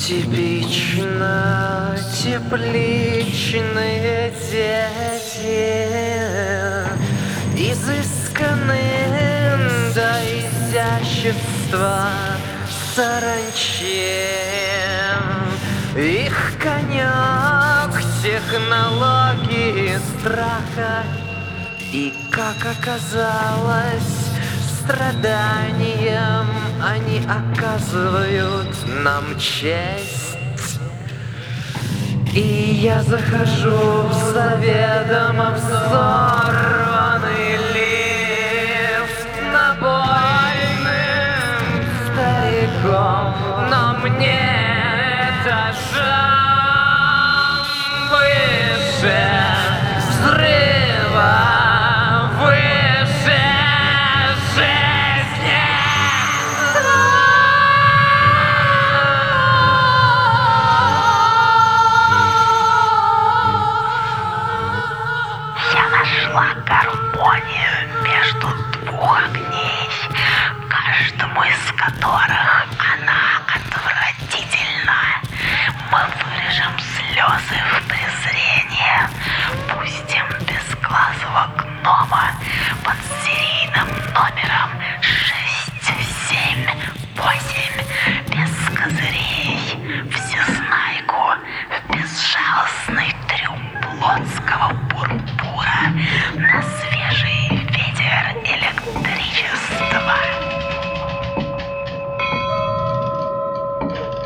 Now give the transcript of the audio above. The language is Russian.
Типично тепличные дети, изысканные до изящества саранчи. Их конек технологии страха, и, как оказалось, страданием они оказывают нам честь. И я захожу в заведомо взорванный лифт набойным стариком, но мне этажом выше взрыва, выше жизни. Я нашла гармонию между двух огней, каждому из которых она отвратительна. Мы вырежем слезы в презрение, пустим безглазого гнома под серийным номером 678 без козырей, всезнайку в безжалостный трюм плотского бурбура на свежий ветер электричества.